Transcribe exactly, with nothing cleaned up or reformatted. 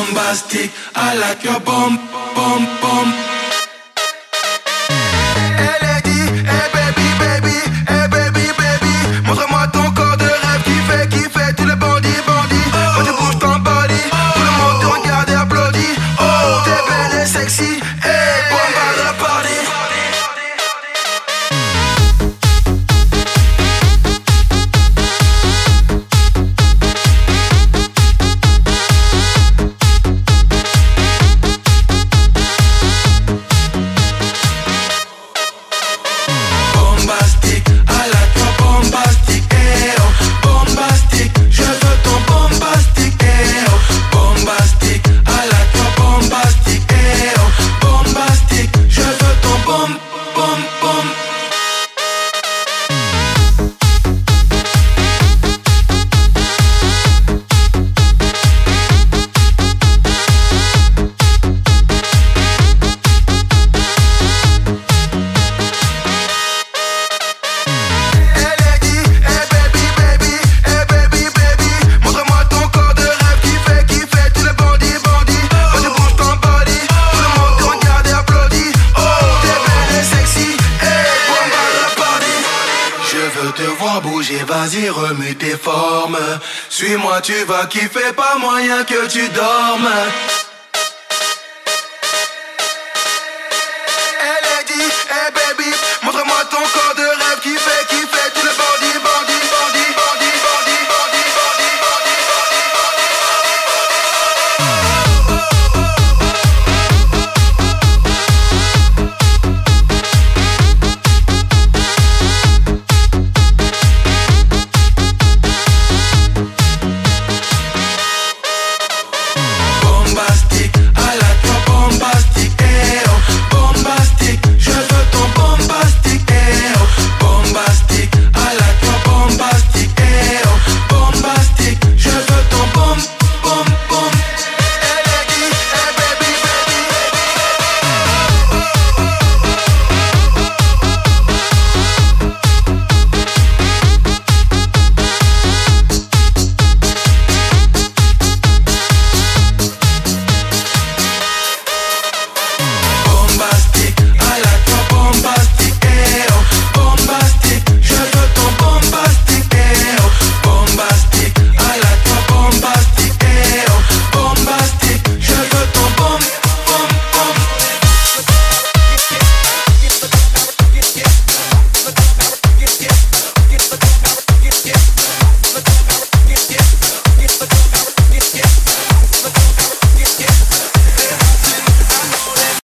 bombastic, I like your bomb, bomb, bomb. Elle est dit, hey baby, baby, hey baby, baby. Montre-moi ton corps de rêve qui fait, qui fait tous les bandits, bandits. Quand tu bouges ton body, tout le monde te regarde et applaudit. Oh, t'es belle et sexy, hey, bomba de la party. Vas-y, remue tes formes. Suis-moi, tu vas kiffer, pas moyen que tu dormes.